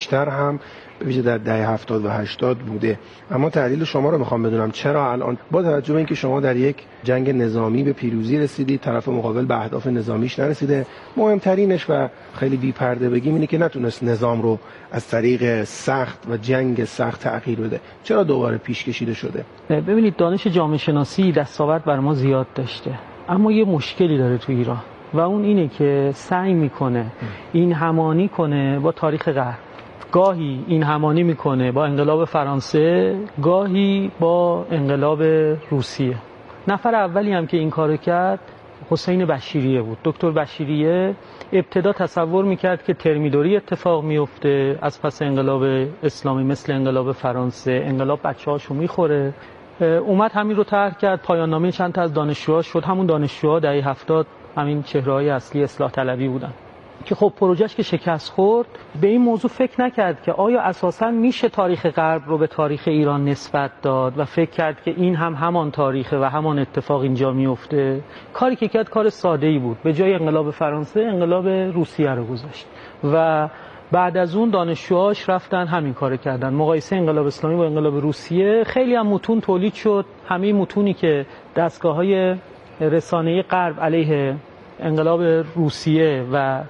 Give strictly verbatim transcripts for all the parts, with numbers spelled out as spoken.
بیشتر هم به ویژه در دهه هفتاد و هشتاد بوده. اما تحلیل شما رو میخوام بدونم چرا الان با توجه به اینکه شما در یک جنگ نظامی به پیروزی رسیدید، طرف مقابل به اهداف نظامیش نرسیده، مهمترینش و خیلی بی پرده بگیم اینه که نتونست نظام رو از طریق سخت و جنگ سخت تغییر بده، چرا دوباره پیش کشیده شده؟ ببینید دانش جامعه شناسی دستاورد بر ما زیاد داشته، اما یه مشکلی داره تو ایران و اون اینه که سعی میکنه این همانی کنه با تاریخ غرب. گاهی این همانی میکنه با انقلاب فرانسه، گاهی با انقلاب روسیه. نفر اولی هم که این کارو کرد حسین بشیریه بود. دکتر بشیریه ابتدا تصور میکرد که ترمیدوری اتفاق میفته از پس انقلاب اسلامی، مثل انقلاب فرانسه، انقلاب بچه‌هاشو میخوره. اومد همین رو طرح کرد، پایان نامه چند تا از دانشجوها شد. همون دانشجوها دهه هفتاد همین چهره‌های اصلی اصلاح طلبی بودن که خب پروژهش که شکست خورد، به این موضوع فکر نکرد که آیا اساساً میشه تاریخ غرب رو به تاریخ ایران نسبت داد و فکر کرد که این هم همان تاریخه و همان اتفاق اینجا میفته. کاری که کرد کار ساده‌ای بود، به جای انقلاب فرانسه انقلاب روسیه رو گذاشت و بعد از اون دانشجوهاش رفتن همین کارو کردن، مقایسه انقلاب اسلامی با انقلاب روسیه. خیلی هم متون تولید شد، همه متونی که دستگاه‌های رسانه‌ای غرب علیه انقلاب روسیه و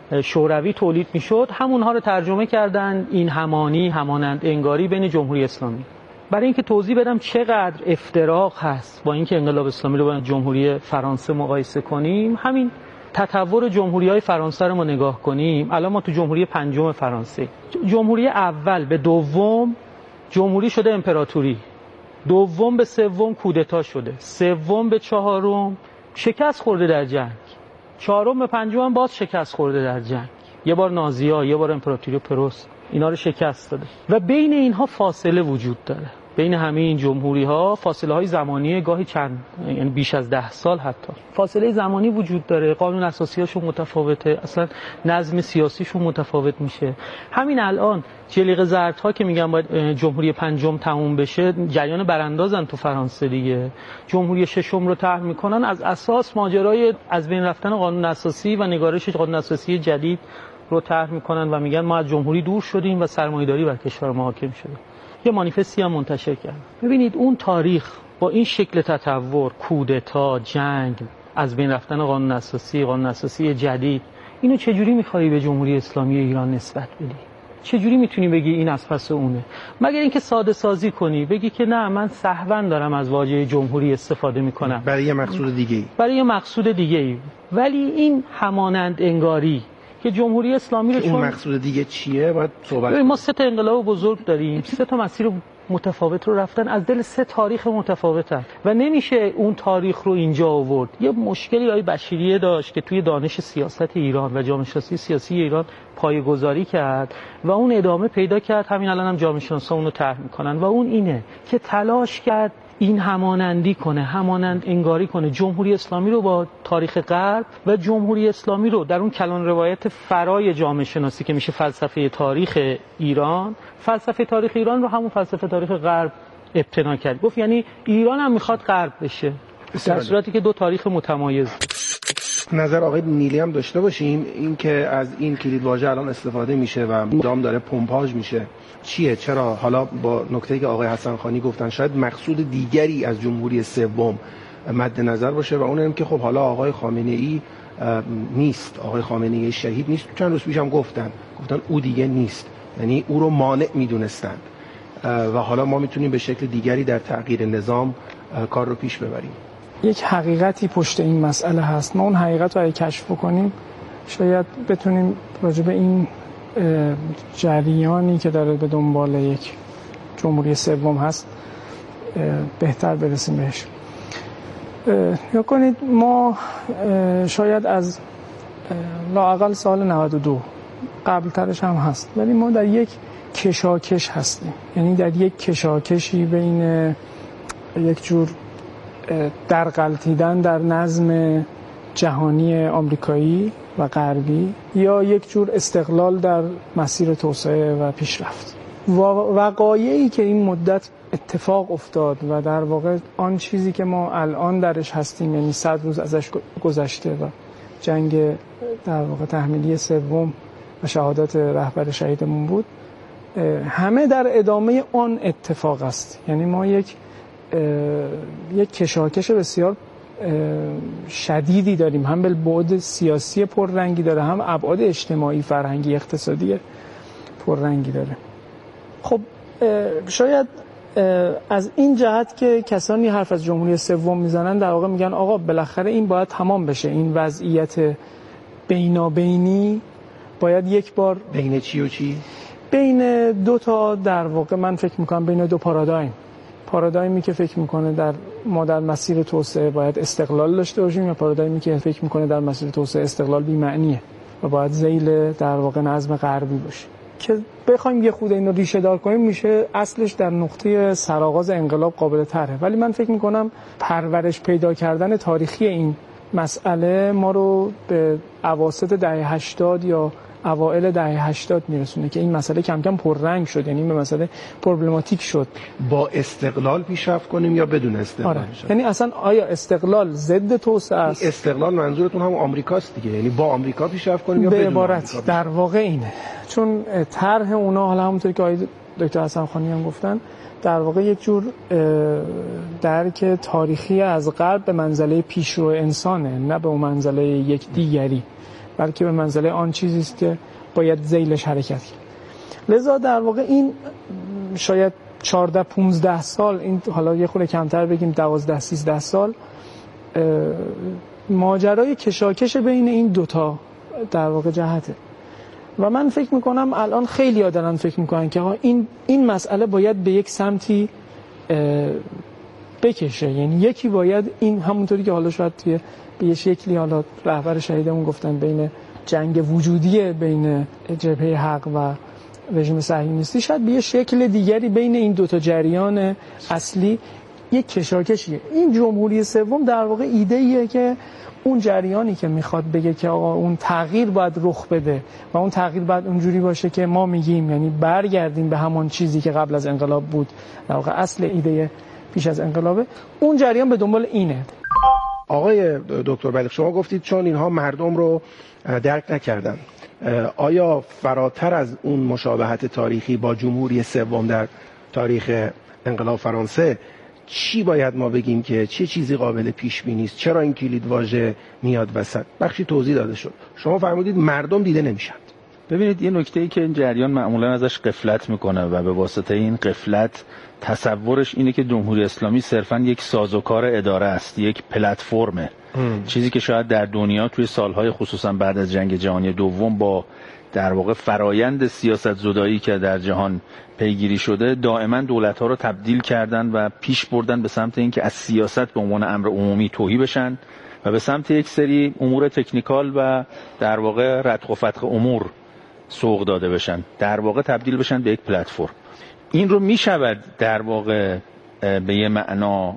شوروی تولید میشد، همونها رو ترجمه کردن. این همانی، همانند انگاری بین جمهوری اسلامی. برای اینکه توضیح بدم چقدر افتراق هست با اینکه انقلاب اسلامی رو با جمهوری فرانسه مقایسه کنیم، همین تطور جمهوری‌های فرانسه رو ما نگاه کنیم. الان ما تو جمهوری پنجم فرانسه، جمهوری اول به دوم جمهوری شده امپراتوری، دوم به سوم کودتا شده، سوم به چهارم شکست خورده در جنگ، چهارم به پنجم هم باز شکست خورده در جنگ. یه بار نازی‌ها، یه بار امپراتوری پروس اینا رو شکست داده و بین اینها فاصله وجود داره. بین همه این جمهوری‌ها فاصله های زمانی گاهی چند، یعنی بیش از ده سال حتی فاصله زمانی وجود داره. قانون اساسی‌هاشون متفاوته، اصلا نظم سیاسیشون متفاوت میشه. همین الان جلیقه زردها که میگن باید جمهوری پنجم تموم بشه، جریان براندازن تو فرانسه دیگه. جمهوری ششم رو طرح میکنن از اساس ماجرای از بین رفتن قانون اساسی و نگارش قانون اساسی جدید رو طرح میکنن و میگن ما از جمهوری دور شدیم و سرمایه‌داری بر کشور ما حاکم شده. یه مانیفستی هم منتشر کرد. ببینید اون تاریخ با این شکل تطور، کودتا، جنگ، از بین رفتن قانون اساسی، قانون اساسی جدید، اینو چجوری می‌خوای به جمهوری اسلامی ایران نسبت بدی؟ چجوری میتونی بگی این از پس اونه؟ مگر اینکه ساده سازی کنی، بگی که نه من سهواً دارم از واژه جمهوری استفاده میکنم برای یه مقصود دیگه‌ای. برای یه مقصود دیگه‌ای. ولی این همانند انگاری که جمهوری اسلامی رو این چون مقصود دیگه چیه باید صحبت ما سه تا انقلاب بزرگ داریم، سه تا مسیر متفاوت رو رفتن، از دل سه تاریخ متفاوتن و نمیشه اون تاریخ رو اینجا آورد. یه مشکلی آقای بشیریه داشت که توی دانش سیاست ایران و جامعه شناسی سیاسی ایران پایه‌گذاری کرد و اون ادامه پیدا کرد. همین الان هم جامعه شناسا اون رو طرح میکنن و اون اینه که تلاش کرد این همانندی کنه، همانند انگاری کنه جمهوری اسلامی رو با تاریخ غرب و جمهوری اسلامی رو در اون کلان روایت فرای جامعه شناسی که میشه فلسفه تاریخ ایران، فلسفه تاریخ ایران رو همون فلسفه تاریخ غرب ابتنا کرد. گفت یعنی ایران هم میخواد غرب بشه، در صورتی که دو تاریخ متمایز. نظر آقای نیلی هم داشته باشیم این که از این کلید واژه الان استفاده میشه و مدام داره پمپاژ میشه. چیه؟ چرا حالا با نکته‌ای که آقای حسن خانی گفتن شاید مقصود دیگری از جمهوری سوم مد نظر باشه و اون هم که خب حالا آقای خامنه‌ای نیست، آقای خامنه‌ای شهید نیست. چند روز پیش هم گفتن گفتن او دیگه نیست، یعنی او رو مانع میدونستن و حالا ما میتونیم به شکل دیگری در تغییر نظام کار رو پیش ببریم. یک حقیقتی پشت این مسئله هست، ما اون حقیقت رو اگه کشف بکنیم شاید بتونیم راجع به این جریانی که داره به دنبال یک جمهوری سوم هست بهتر برسیم بهش. یا کنید ما شاید از لااقل سال نود و دو قبل ترش هم هست، ولی ما در یک کشاکش هستیم، یعنی در یک کشاکشی بین یک جور در غلطیدن در نظم جهانی آمریکایی و غربی یا یک جور استقلال در مسیر توسعه و پیشرفت. وقایعی که این مدت اتفاق افتاد و در واقع آن چیزی که ما الان درش هستیم، یعنی صد روز ازش گذشته و جنگ در واقع تحمیلی سوم و شهادت رهبر شهیدمون بود، همه در ادامه آن اتفاق است. یعنی ما یک یک کشاکش بسیار شدیدی داریم، هم به بعد سیاسی پررنگی داره، هم ابعاد اجتماعی، فرهنگی، اقتصادی پررنگی داره. خب شاید از این جهت که کسانی حرف از جمهوری سوم میزنن در واقع میگن آقا بالاخره این باید تمام بشه، این وضعیت بینابینی باید یک بار بین چی و چی؟ بین دو تا در واقع من فکر میکنم بین دو پارادایم پارادایمی که فکر میکنه در ما در مسیر توسعه باید استقلال داشته باشیم یا پارادایمی که فکر میکنه در مسیر توسعه استقلال بی معنیه و باید ذیل در واقع نظم غربی باشه. که بخوایم یه خود اینو ریشه دار کنیم میشه اصلش در نقطه سرآغاز انقلاب قابل طرحه، ولی من فکر میکنم پرورش پیدا کردن تاریخی این مسئله ما رو به اواسط دهه هشتاد یا اوائل دهه هشتاد میرسونه که این مسئله کم کم پررنگ شد، یعنی به مسئله پروبلماتیک شد. با استقلال پیشرفت کنیم یا بدون استقلال؟ آره. یعنی اصلا آیا استقلال ضد توسعه است؟ استقلال منظورتون هم آمریکاست دیگه، یعنی با آمریکا پیشرفت کنیم یا به بدون عبارت در واقع اینه، چون طرح اونا حالا همونطوری که آقای دکتر حسن خانی هم گفتن در واقع یک جور درک تاریخی از غرب به منزله پیشرو انسانه، نه به منزله یک دیگری، بلکه به منزله آن چیزی است که باید ذیلش حرکت کرد. لذا در واقع این شاید چهارده پانزده سال، این حالا یه خورده کمتر بگیم دوازده سیزده سال، ماجرای کشاکش بین این دوتا در واقع جهته و من فکر میکنم الان خیلی ها دارن فکر میکنن که این این مسئله باید به یک سمتی بکشه، یعنی یکی باید این همونطوری که حالا شاید توی به یه شکلی حالا رهبر شهیدمون گفتن بین جنگ وجودی بین جبهه حق و رژیم صهیونیستی، شاید به یه شکل دیگری بین این دوتا جریان اصلی یک کشاکشیه. این جمهوری سوم در واقع ایده ایه که اون جریانی که میخواد بگه که آقا اون تغییر باید رخ بده و اون تغییر باید اونجوری باشه که ما میگیم، یعنی برگردیم به همان چیزی که قبل از انقلاب بود، در واقع اصل ایده پیش از انقلابه، اون جریان به دنبال اینه. آقای دکتر بلیغ، شما گفتید چون اینها مردم رو درک نکردن، آیا فراتر از اون مشابهت تاریخی با جمهوری سوم در تاریخ انقلاب فرانسه چی باید ما بگیم که چه چیزی قابل پیش بینی است؟ چرا این کلید واژه میاد وسط؟ بخشی توضیح داده شد. شما فرمودید مردم دیده نمیشن. ببینید یه نکته‌ای که این جریان معمولا ازش غفلت میکنه و به واسطه این غفلت تصورش اینه که جمهوری اسلامی صرفاً یک سازوکار اداره است، یک پلتفرمه. چیزی که شاید در دنیا توی سالهای خصوصا بعد از جنگ جهانی دوم با در واقع فرایند سیاست زدایی که در جهان پیگیری شده دائما دولت‌ها رو تبدیل کردن و پیش بردن به سمت اینکه از سیاست به عنوان امر عمومی توهی بشن و به سمت یک سری امور تکنیکال و در واقع ردخ و فتق امور سوق داده بشن، در واقع تبدیل بشن به یک پلتفرم. این رو میشود در واقع به یه معنا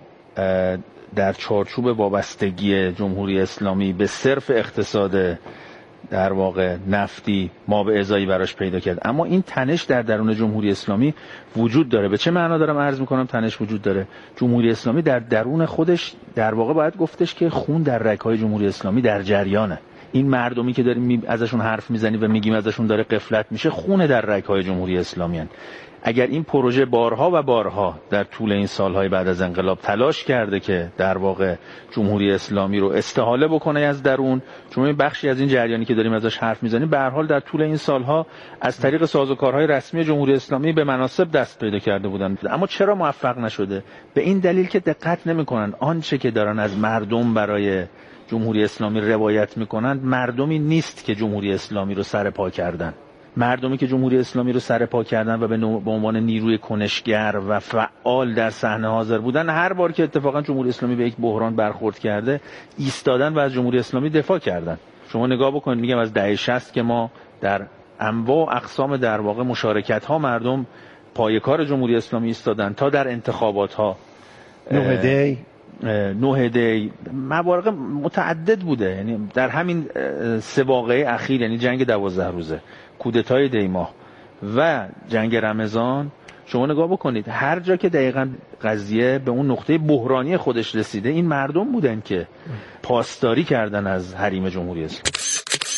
در چارچوب وابستگی جمهوری اسلامی به صرف اقتصاد در واقع نفتی ما به ازایی براش پیدا کرد، اما این تنش در درون جمهوری اسلامی وجود داره. به چه معنا دارم عرض میکنم تنش وجود داره؟ جمهوری اسلامی در درون خودش در واقع باید گفتش که خون در رگ‌های جمهوری اسلامی در جریانه. این مردمی که داریم ازشون حرف میزنیم و میگیم ازشون داره غفلت میشه، خون در رگ‌های جمهوری اسلامی هن. اگر این پروژه بارها و بارها در طول این سالهای بعد از انقلاب تلاش کرده که در واقع جمهوری اسلامی رو استحاله بکنه از درون، چون این بخشی از این جریانی که داریم ازش حرف میزنیم به هر حال در طول این سالها از طریق سازوکارهای رسمی جمهوری اسلامی به مناصب دست پیدا کرده بودن، اما چرا موفق نشده؟ به این دلیل که دقت نمیکنن آنچه که دارن از مردم برای جمهوری اسلامی روایت میکنن مردمی نیست که جمهوری اسلامی رو سر پا کردن. مردمی که جمهوری اسلامی رو سر پا کردن و به عنوان نیروی کنشگر و فعال در صحنه حاضر بودن، هر بار که اتفاقا جمهوری اسلامی به یک بحران برخورد کرده ایستادن و از جمهوری اسلامی دفاع کردن. شما نگاه بکنید، میگم از دهه شصت که ما در انواع و اقسام در واقع مشارکت ها مردم پایه‌کار جمهوری اسلامی ایستادن تا در انتخابات ها نه دی نه دی مواقع متعدد بوده. یعنی در همین سه واقعه اخیر، یعنی جنگ دوازده روزه، کودتای دیماه و جنگ رمضان، شما نگاه بکنید هر جا که دقیقاً قضیه به اون نقطه بحرانی خودش رسیده این مردم بودن که پاسداری کردن از حریم جمهوری اسلامی.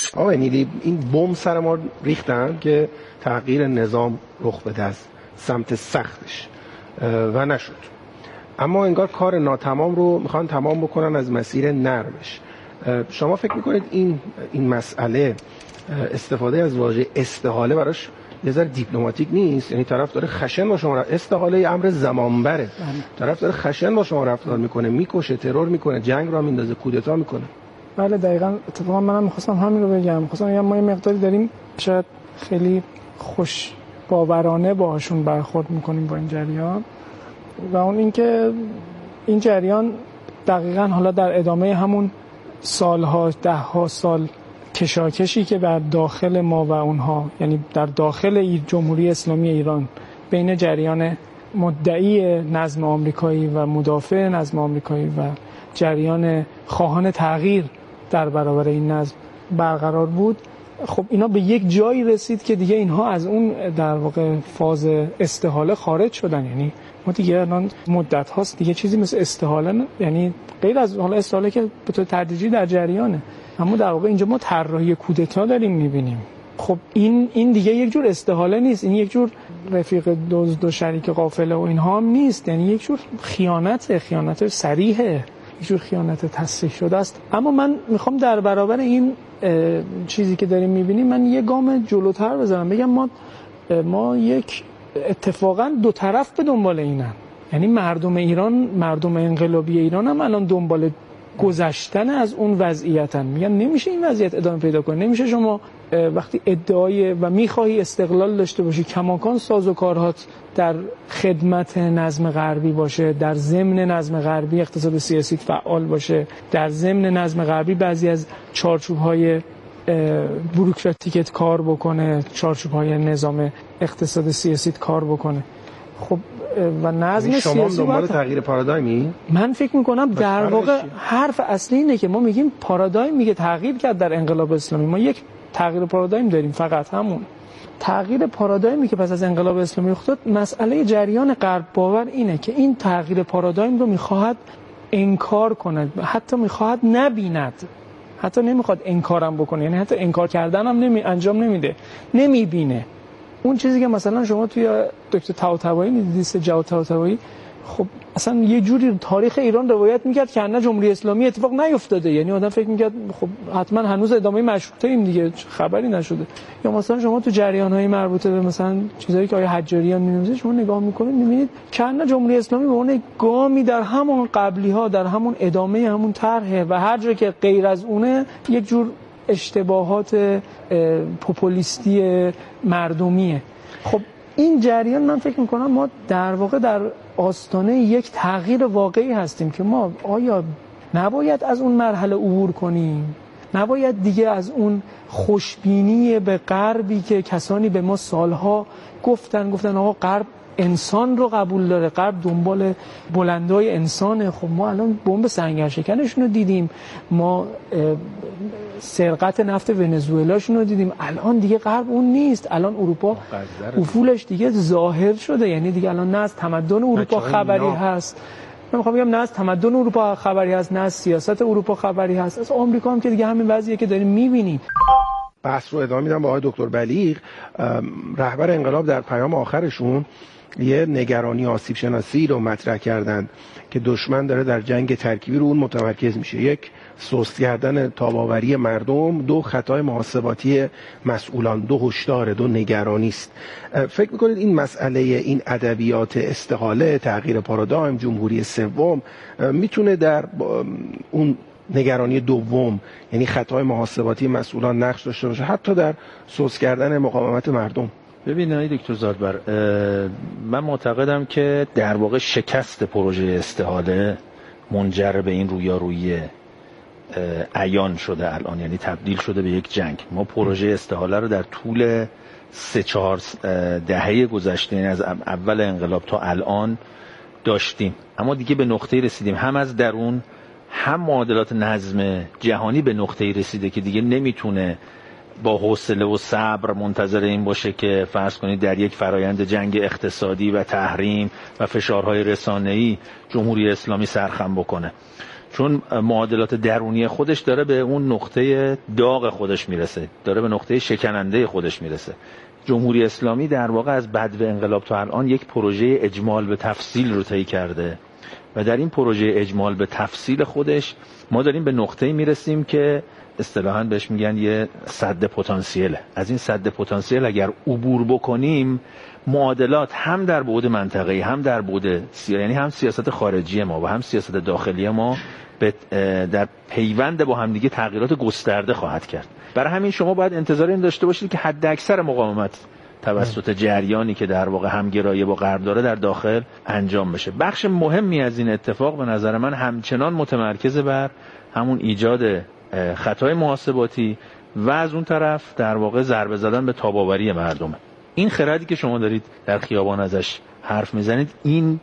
آقای نیلی، این بمب سر ما ریختن که تغییر نظام رخ بده از سمت سختش و نشد، اما انگار کار ناتمام رو میخوان تمام بکنن از مسیر نرمش. شما فکر میکنید این این مسئله استفاده از واژه استحاله براش یه ذره دیپلماتیک نیست؟ یعنی طرف داره خشن با شما، استحاله امر زمان بره، طرف داره خشن با شما رفتار میکنه، میکشه، ترور میکنه، جنگ را میندازه، کودتا میکنه. بله دقیقاً. اتفاقا منم می‌خواستم همین رو بگم. می‌خواستم بگم ما یه مقداری داریم شاید خیلی خوش باورانه باهاشون برخورد میکنیم با این جریان، و اون اینکه این جریان دقیقاً حالا در ادامه همون سالها، ده ها سال کشاکشی که بر داخل ما و اونها، یعنی در داخل جمهوری اسلامی ایران بین جریان مدعی نظم آمریکایی و مدافع نظم آمریکایی و جریان خواهان تغییر در برابر این نظم برقرار بود، خب اینا به یک جایی رسید که دیگه اینها از اون در واقع فاز استحاله خارج شدن. یعنی ما دیگه الان مدت هاست دیگه چیزی مثل استحاله نه، یعنی غیر از حالا استحاله که به طور تدریجی در جریانه، اما در واقع اینجا ما طراحی کودتا داریم می‌بینیم. خب این این دیگه یک جور استحاله نیست، این یک جور رفیق دزد و شریک قافله و اینها هم نیست، یعنی یک جور خیانت، خیانت صریحه، یک جور خیانت تصریح شده است. اما من میخوام در برابر این چیزی که داریم میبینیم من یه گام جلوتر بزنم، بگم ما ما یک اتفاقا دو طرف به دنبال اینن، یعنی مردم ایران، مردم انقلابی ایران هم الان دنبال گذشتن از اون وضعیتن. میگن نمیشه این وضعیت ادامه پیدا کنه، نمیشه شما وقتی ادعای و میخواهی استقلال داشته باشی کماکان سازوکارهات در خدمت نظم غربی باشه، در ضمن نظم غربی اقتصاد سیاسی فعال باشه، در ضمن نظم غربی بعضی از چارچوب‌های بوروکراتیکت کار بکنه، چارچوب‌های نظام اقتصاد سیاسی کار بکنه. خب و نظم شما سیاسی دنبال تغییر پارادایمی؟ من فکر میکنم در واقع حرف اصلی اینه که ما میگیم پارادایم میگه تغییر کرد در انقلاب اسلامی، ما یک تغییر پارادایم داریم، فقط همون تغییر پارادایمی که پس از انقلاب اسلامی افتاد. مسئله جریان غرب باور اینه که این تغییر پارادایم رو میخواهد انکار کند، حتی میخواهد نبیند، حتی نمیخواد انکارم بکنه، یعنی حتی انکار کردن هم نمی انجام نمیده، نمیبینه. اون چیزی که مثلا شما توی دکتر طاووس‌ی می‌دیدید، سه جواد طاووس‌ی، خب اصلا یه جوری تاریخ ایران روایت میکرد که نه جمهوری اسلامی اتفاق نیفتاده، یعنی آدم فکر میکرد خب حتما هنوز ادامه مشروطه ایم دیگه، خبری نشده. یا مثلا شما تو جریان‌های مربوطه به مثلا چیزایی که آیه حجاریان می‌نویسه شما نگاه میکنید می‌بینید که نه جمهوری اسلامی به اون گامی در همون قبلی‌ها، در همون ادامه همون طرحه و هر جا که غیر از اونه یک جور اشتباهات پوپولیستی مردمیه. خب این جریان من فکر میکنم ما در واقع در آستانه یک تغییر واقعی هستیم که ما آیا نباید از اون مرحله عبور کنیم؟ نباید دیگه از اون خوشبینی به غربی که کسانی به ما سالها گفتن گفتن آقا غرب انسان رو قبول داره، غرب دنبال بلندای انسانه. خب ما الان بمب سنگرشکنشون رو دیدیم، ما سرقت نفت ونزوئلاشون رو دیدیم، الان دیگه غرب اون نیست، الان اروپا افولش دیگه ظاهر شده، یعنی دیگه الان نه از تمدن اروپا خبری هست، من میخوام بگم نه از تمدن اروپا خبری هست، نه از سیاست اروپا خبری هست، از آمریکا هم که دیگه همین وضعیه که داریم میبینیم. بحث رو ادامه میدم با آقای دکتر بلیغ. رهبر انقلاب در پیام آخرشون یه نگرانی آسیب شناسی رو مطرح کردن که دشمن داره در جنگ ترکیبی رو اون متمرکز میشه. یک، سست کردن تاباوری مردم، دو، خطای محاسباتی مسئولان، دو، هشدار، دو، نگرانی است. فکر میکنید این مسئله، این ادبیات استحاله، تغییر پارادایم، جمهوری سوم میتونه در اون نگرانی دوم، یعنی خطای محاسباتی مسئولان، نقش داشته باشه، حتی در سست کردن مقاومت مردم؟ ببینید دکتر زادبر، من معتقدم که در واقع شکست پروژه استحاله منجر به این رویارویی عیان شده الان، یعنی تبدیل شده به یک جنگ. ما پروژه استحاله رو در طول سه چهار دهه گذشته، یعنی از اول انقلاب تا الان داشتیم، اما دیگه به نقطه‌ای رسیدیم، هم از درون هم معادلات نظم جهانی به نقطه‌ای رسیده که دیگه نمیتونه با حوصله و صبر منتظر این باشه که فرض کنید در یک فرایند جنگ اقتصادی و تحریم و فشارهای رسانه‌ای جمهوری اسلامی سرخم بکنه. چون معادلات درونی خودش داره به اون نقطه داغ خودش میرسه، داره به نقطه شکننده خودش میرسه. جمهوری اسلامی در واقع از بدو انقلاب تا الان یک پروژه اجمال به تفصیل رو طی کرده و در این پروژه اجمال به تفصیل خودش ما داریم به نقطه‌ای میرسیم که اصطلاحاً بهش میگن یه سد پتانسیله. از این سد پتانسیل اگر عبور بکنیم، معادلات هم در بعد منطقه‌ای هم در بعد سیاسی، یعنی هم سیاست خارجی ما و هم سیاست داخلی ما در پیوند با هم دیگه تغییرات گسترده خواهد کرد. برای همین شما باید انتظار این داشته باشید که حد اکثر مقاومت توسط جریانی که در واقع همگرایی با غرب داره در داخل انجام بشه. بخش مهمی از این اتفاق به نظر من همچنان متمرکز بر همون ایجاد خطای محاسباتی و از اون طرف در واقع ضربه زدن به تاب‌آوری مردمه. این خردی که شما دارید در خیابان ازش حرف میزنید، این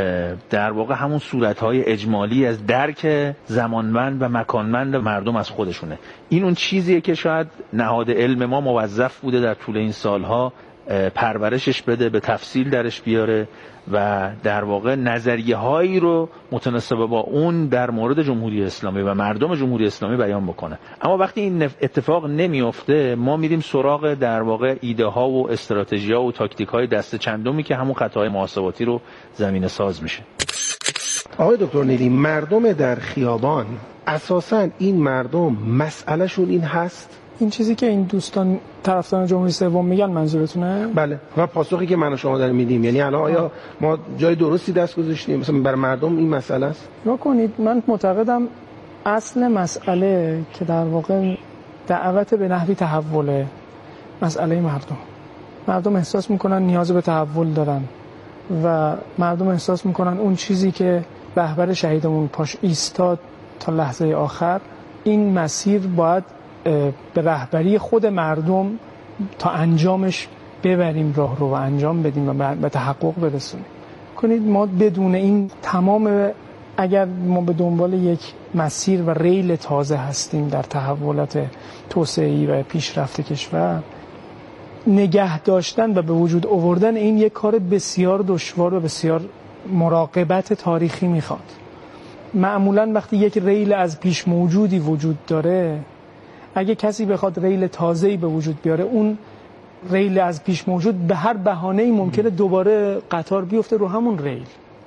در واقع همون صورت‌های اجمالی از درک زمانمند و مکانمند مردم از خودشونه. این اون چیزیه که شاید نهاد علم ما موظف بوده در طول این سالها پرورشش بده، به تفصیل درش بیاره و در واقع نظریه هایی رو متناسب با اون در مورد جمهوری اسلامی و مردم جمهوری اسلامی بیان بکنه. اما وقتی این اتفاق نمیفته، ما میریم سراغ در واقع ایده ها و استراتژی ها و تاکتیک های دست چندمی که همون خطاهای محاسباتی رو زمینه ساز میشه. آقای دکتر نیلی، مردم در خیابان اساساً این مردم مسئله شون این هست؟ این چیزی که این دوستان طرفداران جمهوری سوم میگن منظورتونه؟ بله. و پاسخی که من و شما داریم میدیم، یعنی الان آیا ما جای درستی دست گذاشتیم مثلا برای مردم این مسئله است؟ نگاه کنید، من معتقدم اصل مسئله که در واقع دعوت به نحوی تحول مسئله مردم. مردم احساس میکنن نیاز به تحول دارن و مردم احساس میکنن اون چیزی که رهبر شهیدمون پاش ایستاد تا لحظه آخر، این مسیر باید به رهبری خود مردم تا انجامش ببریم، راه رو و انجام بدیم و به تحقق برسونیم. کنید ما بدون این تمام، اگر ما به دنبال یک مسیر و ریل تازه هستیم در تحولات توسعه‌ای و پیشرفت کشور، نگه داشتن و به وجود آوردن این یک کار بسیار دشوار و بسیار مراقبت تاریخی میخواد. معمولا وقتی یک ریل از پیش موجودی وجود داره، اگه کسی بخواد ریل تازه‌ای به وجود بیاره، اون ریل از پیش موجود به هر بهانه‌ای ممکنه دوباره قطار بیفته رو همون ریل.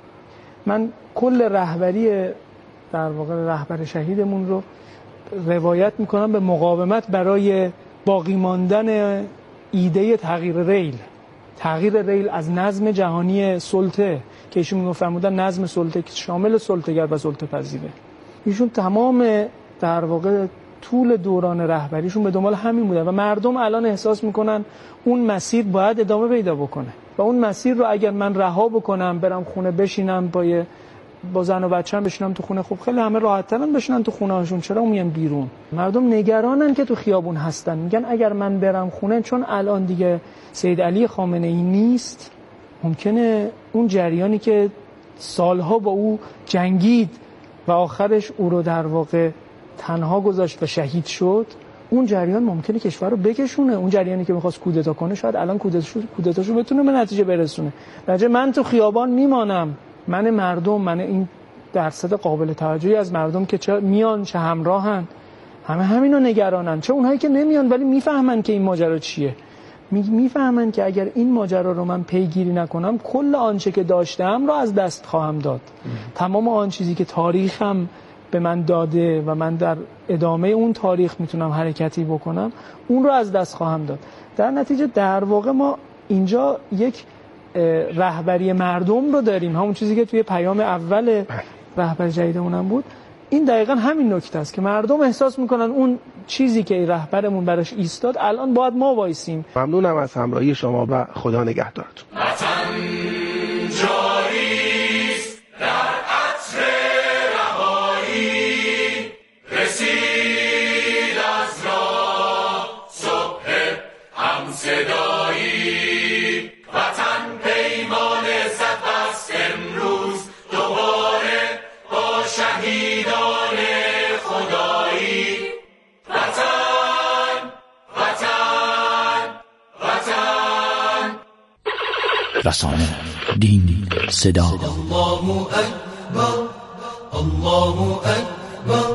من کل رهبری در واقع رهبر شهیدمون رو روایت میکنم به مقاومت برای باقی ماندن ایده تغییر ریل. تغییر ریل از نظم جهانی سلطه که ایشون میگفتن نظم سلطه که شامل سلطه‌گر و سلطه پذیره. ایشون تمام در واقع طول دوران رهبریشون به دنبال همین بودن و مردم الان احساس میکنن اون مسیر باید ادامه پیدا بکنه و اون مسیر رو اگر من رها بکنم، برم خونه بشینم با با زن و بچه‌م بشینم تو خونه، خب خیلی همه راحت‌ترن بشینن تو خونه هاشون، چرا میان بیرون؟ مردم نگرانن که تو خیابون هستن، میگن اگر من برم خونه، چون الان دیگه سید علی خامنه‌ای نیست، ممکنه اون جریانی که سالها با او جنگید و آخرش او رو در واقع تنها گذاشت و شهید شد، اون جریان ممکنه کشور رو بکشونه. اون جریانی که می‌خواست کودتا کنه شاید الان کودتاشو کودتاشو بتونه به نتیجه برسونه. درجه من تو خیابان میمانم، من مردم، من این درصد قابل توجهی از مردم که چه میان چه همراهن، همه همینو نگرانن. چه اونهایی که نمیان ولی میفهمن که این ماجرا چیه، میفهمن که اگر این ماجرا رو من پیگیری نکنم، کل آنچه که داشتم رو از دست خواهم داد. تمام آن چیزی که تاریخم به من داده و من در ادامه اون تاریخ میتونم حرکتی بکنم، اون رو از دست خواهم داد. در نتیجه در واقع ما اینجا یک رهبری مردم رو داریم، همون چیزی که توی پیام اول رهبر جدیدمون هم بود. این دقیقاً همین نکته است که مردم احساس میکنن اون چیزی که رهبرمون براش ایستاد الان باید ما وایسیم. ممنونم از همراهی شما و خدا نگهدارتون. وطن جاریست در عطر رهایی، رسید از راه صبح همصدایی. وطن پیمان زد بست امروز دوباره با شهیدان خدایی. وطن وطن وطن. رسانه، دین، صدا. الله اکبر الله اکبر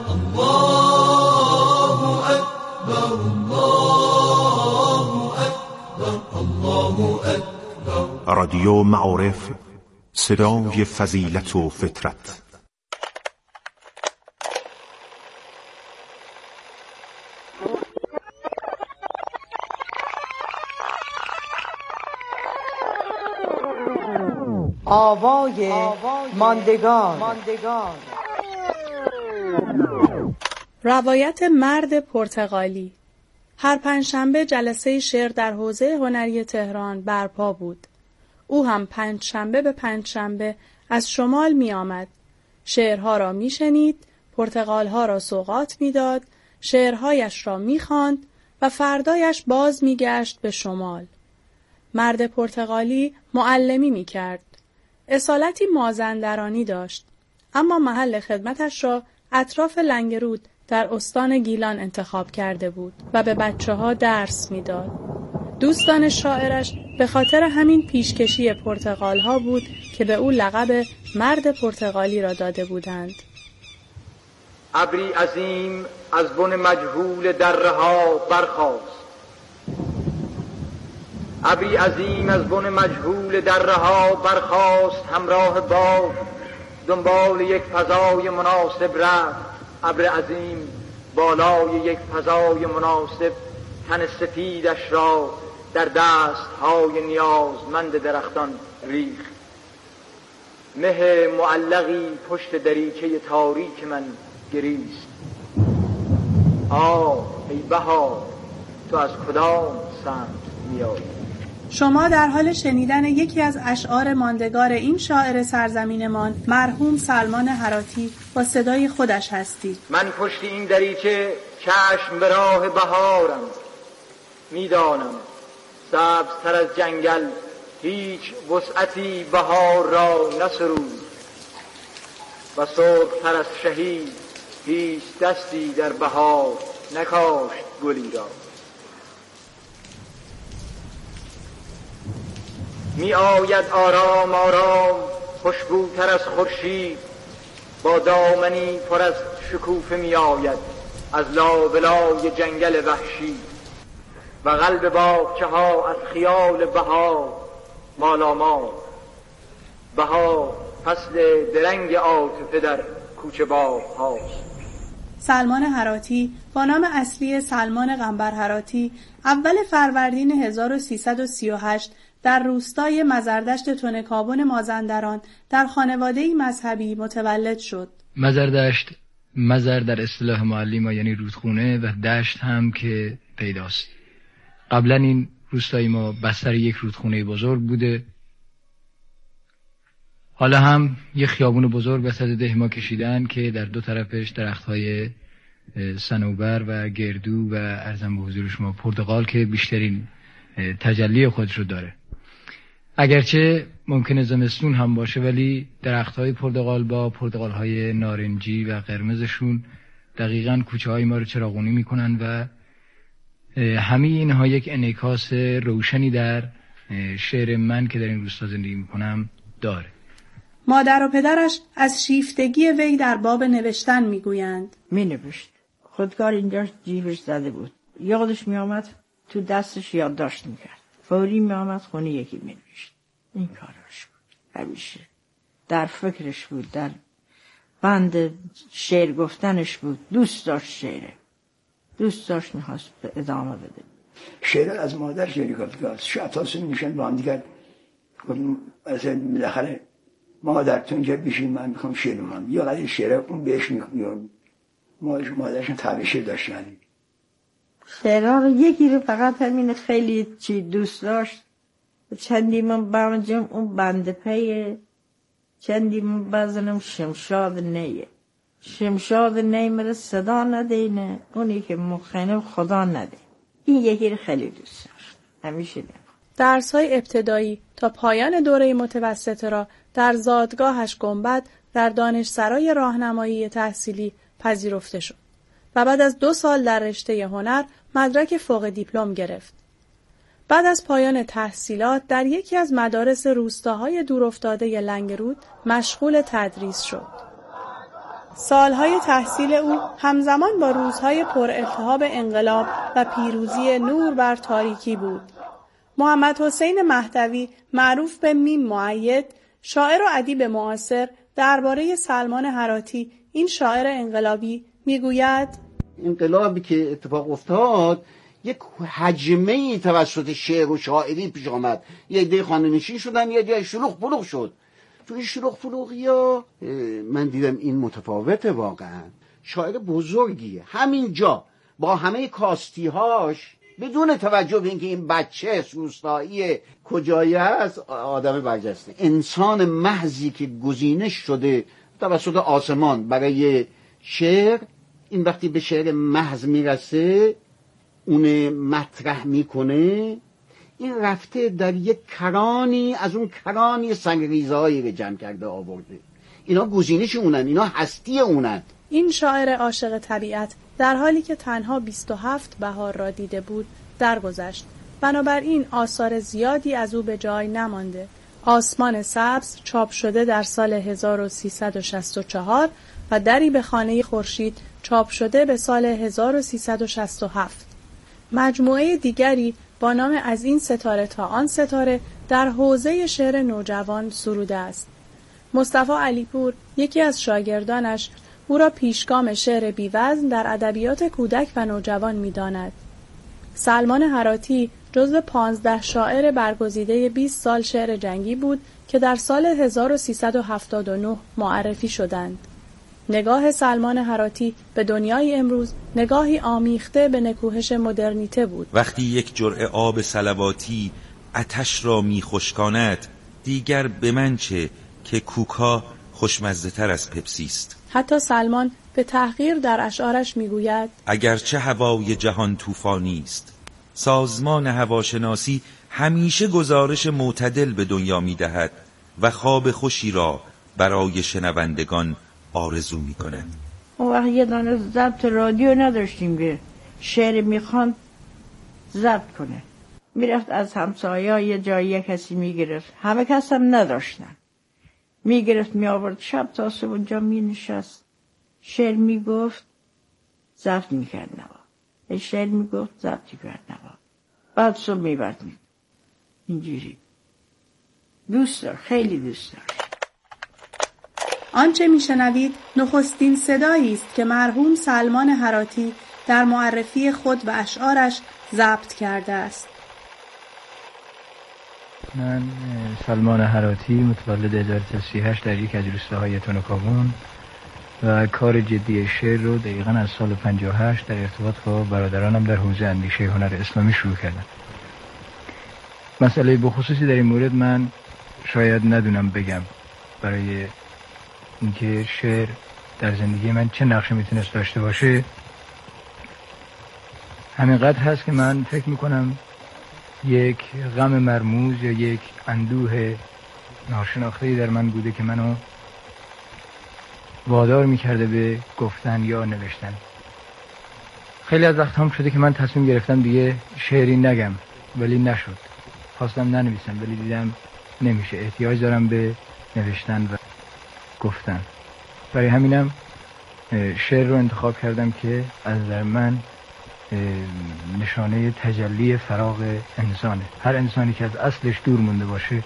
الله اکبر الله اکبر الله اکبر. رادیو معارف، صدای فضیلت و فطرت. آوای ماندگار. روایت مرد پرتغالی. هر پنجشنبه جلسه شعر در حوزه هنری تهران برپا بود. او هم پنجشنبه به پنجشنبه از شمال می آمد. شعرها را می شنید، پرتقالها را سوغات می داد، شعرهایش را می خواند و فردایش باز می گشت به شمال. مرد پرتغالی معلمی می کرد. اصالتی مازندرانی داشت، اما محل خدمتش را اطراف لنگرود در استان گیلان انتخاب کرده بود و به بچه ها درس می داد. دوستان شاعرش به خاطر همین پیشکشی پرتقال ها بود که به او لقب مرد پرتغالی را داده بودند. ابری عظیم از بن مجهول دره ها برخاست. ابری عظیم از بن مجهول دره ها برخاست، همراه باد دنبال یک فضای مناسب رفت. ابر عظیم بالای یک فضای مناسب تن سفیدش را در دستهای نیازمند درختان ریخت. مه معلقی پشت دریچه تاریک من گریست. آه ای بهار، تو از کدام سمت میایی؟ شما در حال شنیدن یکی از اشعار ماندگار این شاعر سرزمینمان مرحوم سلمان هراتی با صدای خودش هستید. من پشت این دریچه چشم به راه بهارم، میدانم سبزتر از جنگل هیچ وسعتی بهار را نسرود و سرخ‌تر از شهید هیچ دستی در بهار نکاشت گلی را. می آید آرام آرام خوشبوتر از خورشید، با دامنی پر از شکوفه می آید از لابلای جنگل وحشی و قلب باغچه ها از خیال بهار مالامال. بهار فصل درنگ عاطفه در کوچه باغ هاست. سلمان هراتی با نام اصلی سلمان قنبر هراتی اول فروردین هزار و سیصد و سی و هشت در روستای مزردشت تنکابن مازندران در خانواده‌ای مذهبی متولد شد. مزردشت، مزر در اصطلاح محلی ما یعنی رودخونه و دشت هم که پیداست. قبلا این روستای ما بستر یک رودخونه بزرگ بوده. حالا هم یه خیابون بزرگ وسط ده ما کشیدن که در دو طرفش درخت‌های صنوبر و گردو و ارزم به حضور شما پرتقال که بیشترین تجلی خودش رو داره. اگرچه ممکنه زمستون هم باشه ولی درخت‌های پرتقال با پرتقال‌های نارنجی و قرمزشون دقیقاً کوچه‌های ما رو چراغونی میکنن و همه اینها یک انعکاس روشنی در شعر من که در این روستا زندگی میکنم داره. مادر و پدرش از شیفتگی وی در باب نوشتن میگویند. می نوشت. خودکار اینجا جیبش زده بود. یادش می آمد تو دستش یادداشت میکرد. فوری می آمد خونه یکی می نوشت. این کاراش بود. همیشه در فکرش بود، در بند شعر گفتنش بود. دوست داشت شعره. دوست داشت میخواست به ادامه بده. شعر از مادر شعری گفت. شعطاسون میشن با هم دیگر مثلا بالاخره مادرتون که بیشین من میخوام شعر بخونم. یا قدر شعر اون بهش میخونم. مادرشون تبشیر داشتن. شعرها رو یکی رو فقط همین خیلی چی دوست داشت. چندی من برمجم اون بند پیه، چندی من بزنم شمشاد نیه. شمشاد نی مره صدا نده نه، اونی که مخنب خدا نده. این یکی رو خیلی دوست داشت. همیشه نیم. درس‌های ابتدایی تا پایان دوره متوسطه را در زادگاهش گنبد در دانشسرای راهنمایی تحصیلی پذیرفته شد و بعد از دو سال در رشته هنر مدرک فوق دیپلم گرفت. بعد از پایان تحصیلات در یکی از مدارس روستاهای دورافتاده لنگرود مشغول تدریس شد. سالهای تحصیل او همزمان با روزهای پر التهاب انقلاب و پیروزی نور بر تاریکی بود. محمد حسین مهدوی معروف به میم مؤید، شاعر و ادیب معاصر، درباره سلمان هراتی این شاعر انقلابی میگوید: انقلابی که اتفاق افتاد یک حجمه‌ای توسط شعر و شاعری پیش آمد. یه عده خانه‌نشین شدن، یه عده شلوغ پلوغ شد. توی شلوغ پلوغیا من دیدم این متفاوته واقعا. شاعر بزرگیه، همینجا با همه کاستی‌هاش بدون توجه به اینکه این بچه روستایی کجایی است، آدم برجسته، انسان محضی که گزینش شده توسط آسمان برای شعر. این وقتی به شعر محض میرسه، اون مطرح میکنه، این رفته در یک کرانی از اون کرانی سنگریزهایی رو جمع کرده آورده. اینا گزینش اونن، اینا هستی اونن. این شاعر عاشق طبیعت در حالی که تنها بیست و هفت بهار را دیده بود درگذشت. بنابراین آثار زیادی از او به جای نمانده. آسمان سبز چاپ شده در سال هزار و سیصد و شصت و چهار و دری به خانه خورشید چاپ شده به سال هزار و سیصد و شصت و هفت. مجموعه دیگری با نام از این ستاره تا آن ستاره در حوزه شعر نوجوان سروده است. مصطفی علیپور، یکی از شاگردانش، او را پیشگام شعر بی‌وزن در ادبیات کودک و نوجوان می‌داند. سلمان هراتی جزو پانزده شاعر برگزیده بیست سال شعر جنگی بود که در سال هزار و سیصد و هفتاد و نه معرفی شدند. نگاه سلمان هراتی به دنیای امروز نگاهی آمیخته به نکوهش مدرنیته بود. وقتی یک جرعه آب صلواتی آتش را می خشکاند، دیگر به من چه که کوکا خوشمزه تر از پپسی است. حتی سلمان به تحقیر در اشعارش میگوید: اگرچه هوای جهان طوفانی است، سازمان هواشناسی همیشه گزارش معتدل به دنیا میدهد و خواب خوشی را برای شنوندگان آرزو میکند. اون وقت یه دانه ضبط رادیو نداشتیم که شعر میخوان ضبط کنه. میرفت از همسایه‌ها یه جایی کسی میگرفت، همه کس هم نداشتن، میگرفت میآورد، شب تا صبح اونجا مینشست، شعر میگفت، ضبط میکرد نوا، شعر میگفت، ضبط میکرد نوا، بعد صبح میبرد می اینجوری. دوست دار، خیلی دوست دار. آنچه میشنوید نخستین صدایی است که مرحوم سلمان هراتی در معرفی خود و اشعارش ضبط کرده است. من سلمان هراتی، متولد هزار و سیصد و سی و هشت در یک از روستاهای تنوکاوون و کار جدی شعر رو دقیقاً از سال پنجاه و هشت در ارتباط با برادرانم در حوزه اندیشه هنر اسلامی شروع کردم. مسئله بخصوصی در این مورد من شاید ندونم بگم، برای اینکه شعر در زندگی من چه نقشی میتونست داشته باشه. همینقدر هست که من فکر میکنم یک غم مرموز یا یک اندوه ناشناخته‌ای در من بوده که منو وادار میکرده به گفتن یا نوشتن. خیلی از وقت هم شده که من تصمیم گرفتم دیگه شعری نگم، ولی نشد. خواستم ننویسم ولی دیدم نمیشه، احتیاج دارم به نوشتن و گفتن. برای همینم شعر رو انتخاب کردم که از نظر من نشانه تجلی فراغ انسانه. هر انسانی که از اصلش دور مونده باشه،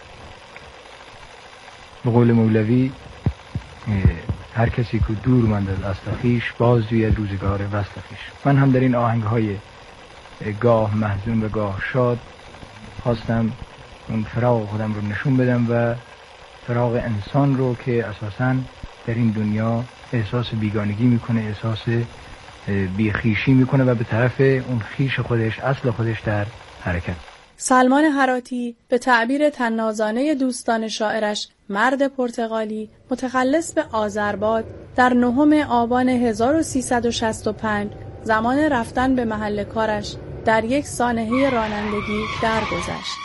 به قول مولوی، هر کسی که دور مانده از اصل خویش باز جوید روزگار وصل خویش. من هم در این آهنگ‌های گاه محزون و گاه شاد خواستم اون فراغ خودم رو نشون بدم و فراغ انسان رو که اساساً در این دنیا احساس بیگانگی میکنه، احساس بیخیشی میکنه و به طرف اون خیش خودش، اصل خودش در حرکت. سلمان هراتی به تعبیر طنازانه دوستان شاعرش مرد پرتغالی، متخلص به آذرباد، در نهم آبان هزار و سیصد و شصت و پنج زمان رفتن به محل کارش در یک سانحه رانندگی درگذشت.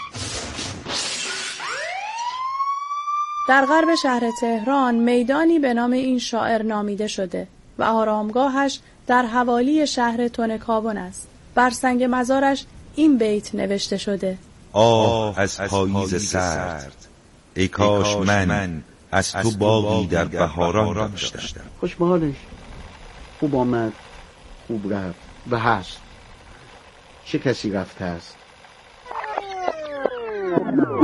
در غرب شهر تهران میدانی به نام این شاعر نامیده شده و آرامگاهش در حوالی شهر تنوکاوون است. بر سنگ مزارش این بیت نوشته شده: آه از پاییز سرد، ای کاش من از تو باغی در بهاران داشتم. خوش به حالش، خوب آمد، خوب رفت و هست. چه کسی رفته است؟